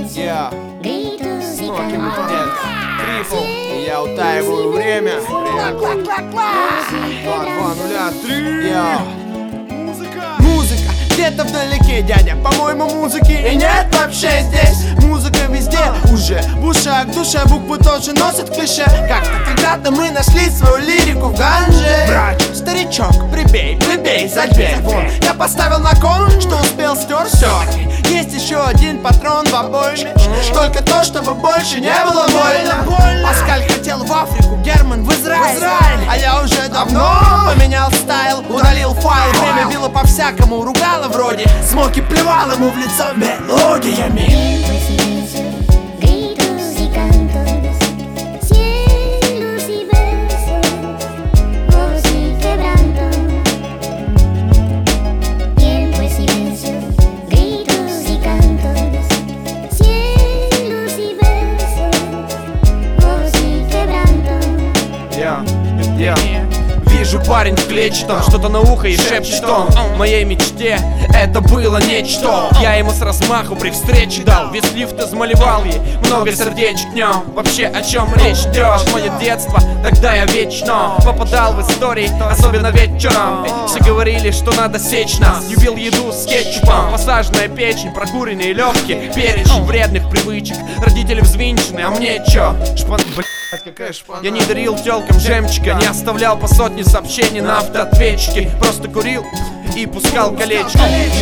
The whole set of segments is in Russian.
Я Смоки Мутант, Трипл, и я утаиваю время. 2-2-0-3. Музыка где-то вдалеке, дядя, по-моему, музыки и нет вообще здесь. Музыка везде, уже в ушах, в душе буквы тоже носят клише. Как-то когда-то мы нашли свою лирику в ганже. Брат, старичок, прибей за дверь. Вон, я поставил на кон, что успел, стер все. Есть еще один патрон в обойме, только то, чтобы больше не было больно. Паскаль хотел в Африку, Герман в Израиль. А я уже давно поменял стайл, удалил файл. Время било по-всякому, ругало вроде. Смоки плевал ему в лицо мелодиями. Вижу, парень в клетчатом, что-то на ухо и шепчет он. В моей мечте это было нечто. Я ему с размаху при встрече дал. Весь лифт измалевал ей много сердечек днем. Вообще о чем речь идет? Мое детство, тогда я вечно попадал в истории, особенно вечером. Все говорили, что надо сечь нас. Любил еду с кетчупом, массажная печень, прокуренные легкие, перечень вредных привычек. Родители взвинчены, а мне чё? Я не дарил тёлкам жемчуга, не оставлял по сотне сообщений на автоответчике. Просто курил и пускал колечки.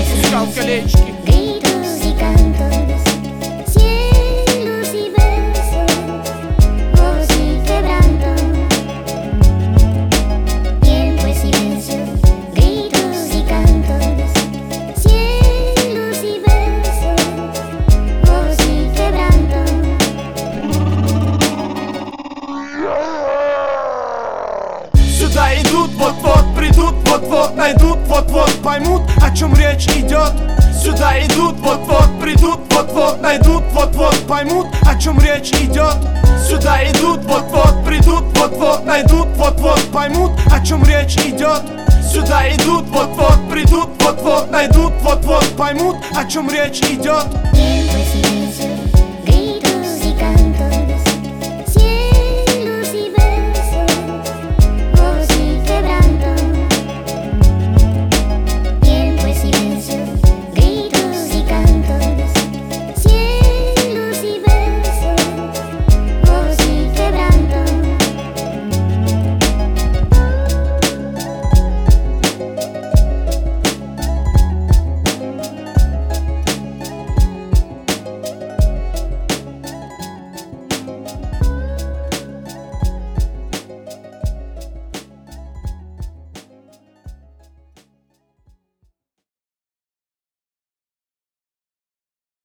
Сюда идут, вот-вот придут, вот-вот найдут, вот-вот поймут, о чем речь идет. Сюда идут, вот-вот придут, вот-вот найдут, вот-вот поймут, о чем речь идет. Сюда идут, вот-вот придут, вот-вот найдут, вот-вот поймут, о чем речь идет. Сюда идут, вот-вот придут, вот-вот найдут, вот-вот поймут, о чем речь идет.